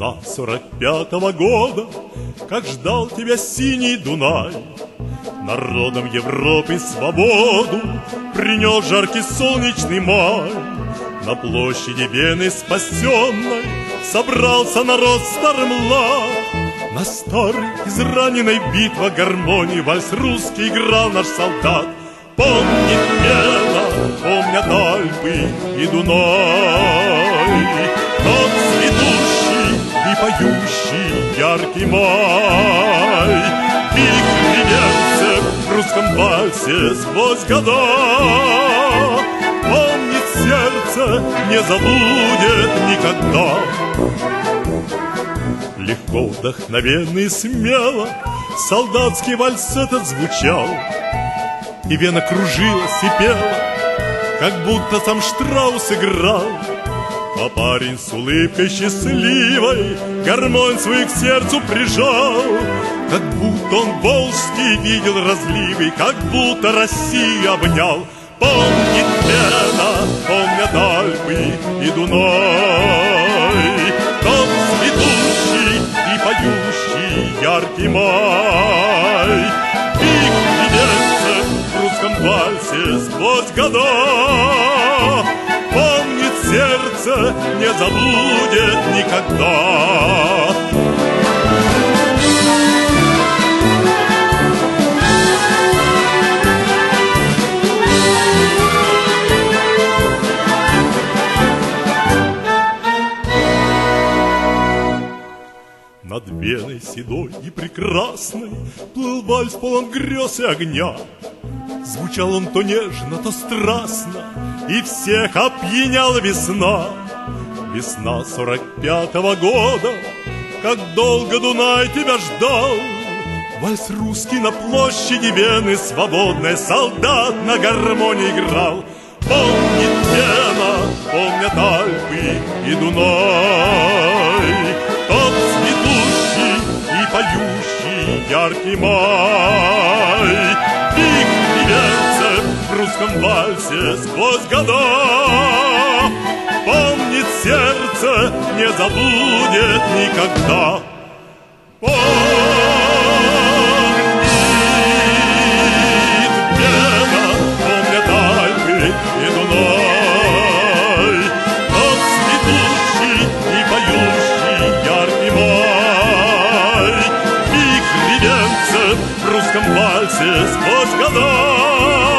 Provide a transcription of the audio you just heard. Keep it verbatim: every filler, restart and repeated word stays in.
Весна сорок пятого года, как ждал тебя синий Дунай. Народам Европы свободу принес жаркий солнечный май. На площади Вены спасенной собрался народ старым лад. На старой израненной битве гармонии вальс русский играл наш солдат. Помнит Вена, помнят Альпы и Дунай, тот цветущий и поющий яркий май. Вихри венцев в русском вальсе сквозь года. Помнит сердце, не забудет никогда. Легко, вдохновенно и смело солдатский вальс этот звучал. И Вена кружилась и пела, как будто сам Штраус играл. А парень с улыбкой счастливой гармонь свою к сердцу прижал. Как будто он волжский видел разливы, как будто Россию обнял. Помнит Вена, помнят Альпы и Дунай, тот цветущий и поющий яркий май. Вихри венцев в русском вальсе сквозь года. Помнит сердце, не забудет никогда. Над Веной седой и прекрасной плыл вальс полон грез и огня. Звучал он то нежно, то страстно, и всех опьяняла весна. Весна сорок пятого года, как долго Дунай тебя ждал. Вальс русский на площади Вены свободной солдат на гармонии играл. Помнит Вена, помнят Альпы и Дунай, тот цветущий и поющий яркий май. Вихри венцев в русском вальсе сквозь года. Помнит сердце, не забудет никогда. Помнит Вена, помнят Альпы и Дунай, тот цветущий и поющий яркий май. Вихри венцев в русском вальсе сквозь года.